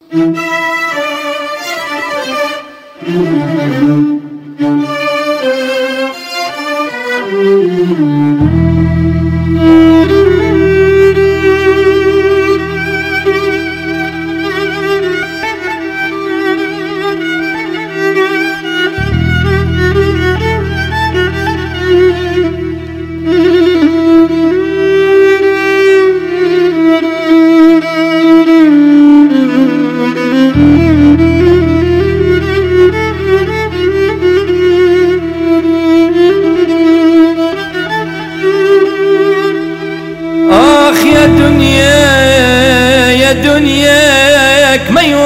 دنياك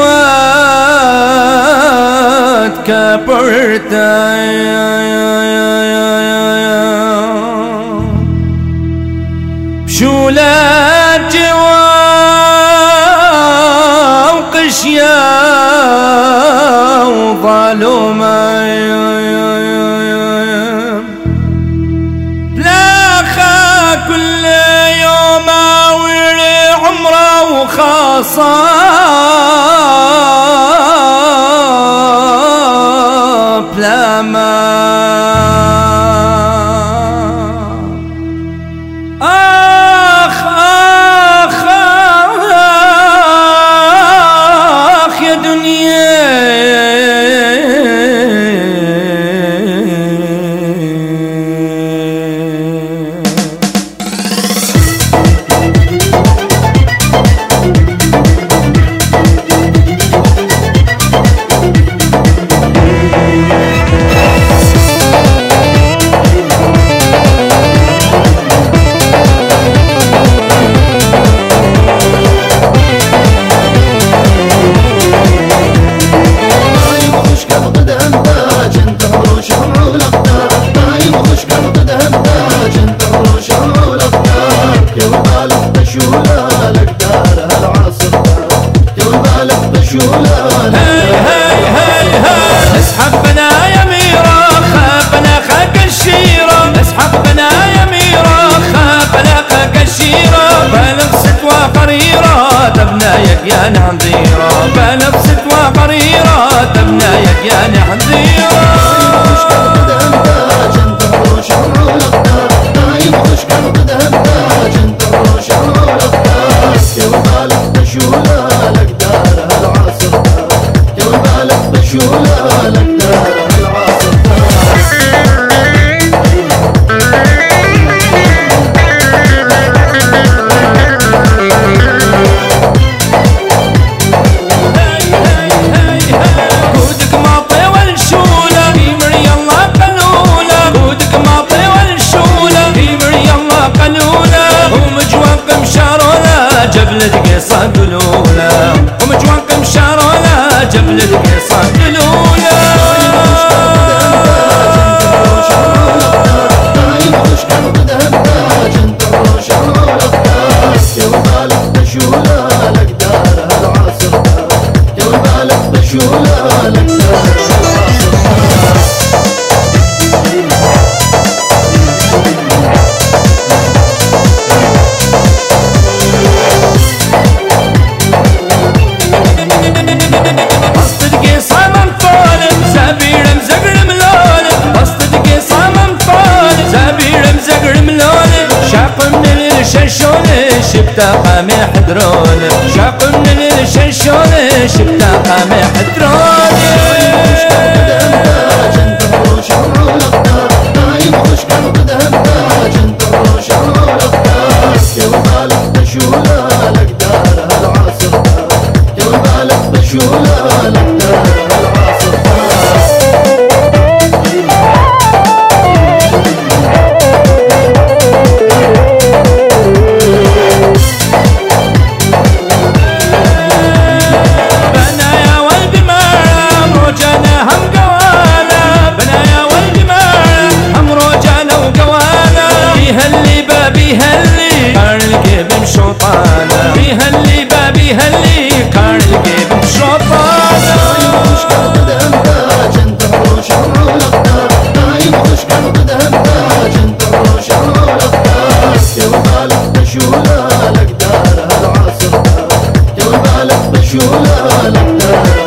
ميوات كبرتا بشولات جوا وقشيا وظلوما لاخا كل يوم ويري عمره وخاصاب لما يا دنيا اسحب بنا يا ميرا خابنا خاك الشيرة اسحب بنا يا ميرا خابنا خاك الشيرة بالغ ستوى قريرة تبنايك يا نحضيرة بالغ ستوى قريرة تبنايك يا نحضيرة جبلة قيصة قلولا ومجوانك مشارولا جبلة قيصة قلولا شبتا قامي حدرون شاق من الشنشون شبتا قامي حدرون شو طلبتها